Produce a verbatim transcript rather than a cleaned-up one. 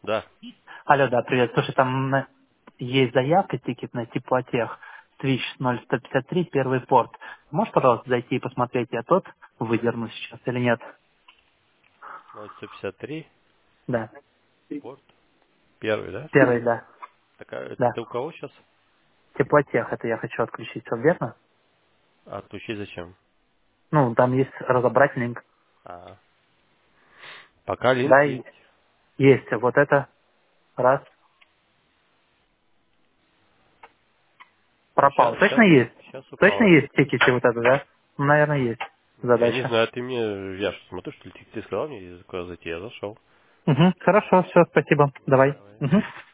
Да. Алло, да, привет. Слушай, там на- есть заявка тикетная теплотех Twitch ноль сто пятьдесят три, первый порт. Можешь, пожалуйста, зайти и посмотреть, я тот выдерну сейчас или нет? ноль сто пятьдесят три. Да. Порт. Первый, да? Первый, да. Такая, Да. ты у кого сейчас? Теплотех, это я хочу отключить, все верно? А отключить зачем? Ну, там есть разобрать линк. А, пока линк Да, и есть. есть. Вот это раз. Ну, Пропал. сейчас, Точно сейчас, есть? сейчас Точно упала. есть в тикете вот это, да? Ну, наверное, есть Я не задача. знаю, ты мне, я что смотрю, что ли, ты, ты сказал мне куда зайти, я зашел. Угу. Хорошо, все, спасибо. Давай. Давай. Угу.